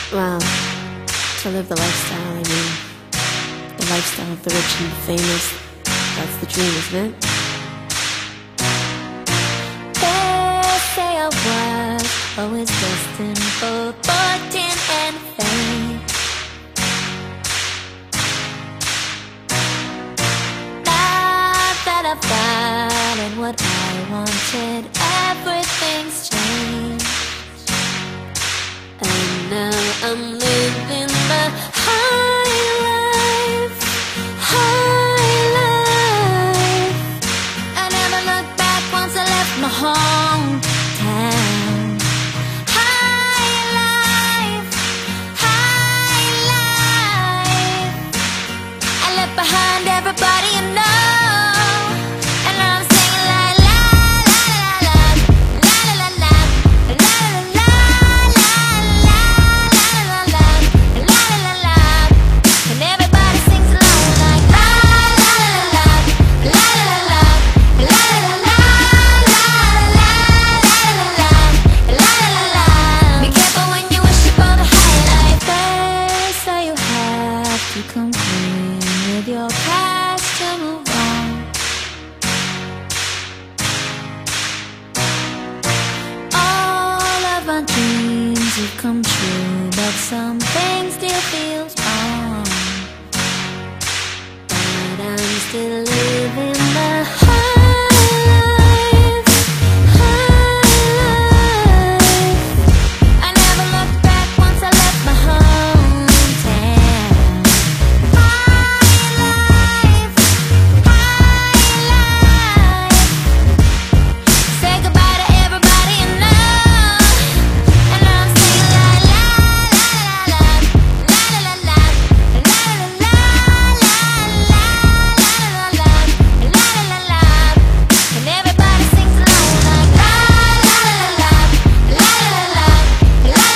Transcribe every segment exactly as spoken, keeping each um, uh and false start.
Well, to live the lifestyle, I mean, the lifestyle of the rich and famous, that's the dream, isn't it? They say I was always destined for fortune and fame. Now that I've gotten what I wanted, everything's changed. And now I'm living the high life, high life. I never looked back once I left my hometown. High life, high life. I left behind everybody you know, and I'm singing like la la la la la la la la la la la la la la la, and everybody sings along like la la la la la la la la la la la la la. Be careful when you wish for the high life. They say you have to come clean with your past to move on. All of our dreams have come true, but some things still feels wrong. But I'm still living the high life, high life. I never looked back once I left my hometown. High life, high life. Say goodbye to everybody you know, and I'm singing like la la la la la la la la la la la la la la, and everybody sings along like la la la la la la la la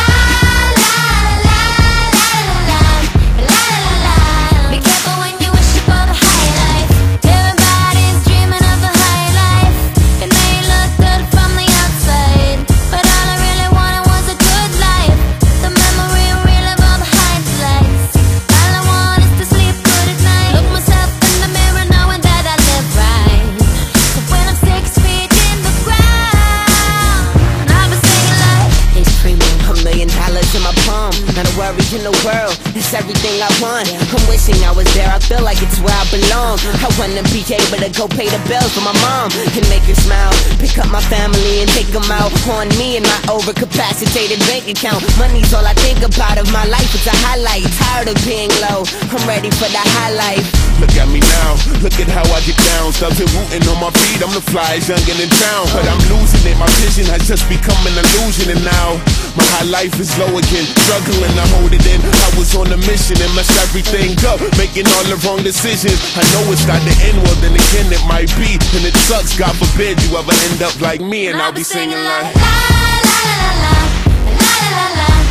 la. Be careful when you wish for the high life. Everybody's dreaming of the high life. It may look good from the outside, but all I really wanted was a good life. The memory reel of all the highlights. All I want is to sleep good at night. Look myself in the mirror knowing that I live right. So when I'm six feet in the ground, I'll be singing like It's premium, a million dollars in my palm. Not a worry in the world, it's everything I want. I'm wishing I was there, I feel like it's where I belong. I wanna be able to go pay the bills for my mom and make her smile. Pick up my family and take them out on me and my overcapacitated bank account. Money's all I think about of my life, it's a highlight. Tired of being low, I'm ready for the high life. Look at me now, look at how I get down. Stubbs and rooting on my feet, I'm the flyest youngin' in town. But I'm losing it, my vision has just become an illusion. And now, my high life is low again. Struggling to hold it in, I was on a mission and messed everything up, making all the wrong decisions. I know it's not the end, well then again it might be. And it sucks, God forbid you ever end up like me. And I'll be singing like la la la la la la la la.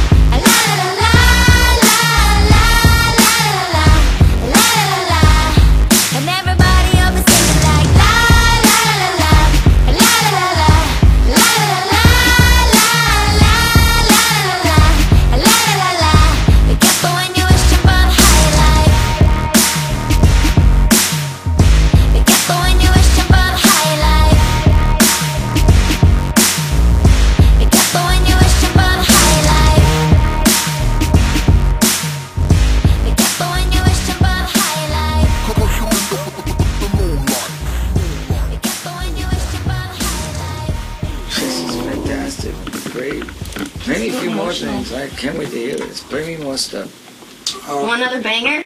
And everybody else is singing like la la la la la la la la la la la la la. Be careful when you wish for the high life. Be careful when you wish for the high life. Be careful when you wish for the high life. Be careful when you wish for the high life. Be careful when you wish for the high life. This is fantastic, great. Maybe a few more things. I can't wait to hear this. Bring me more stuff. Want another banger?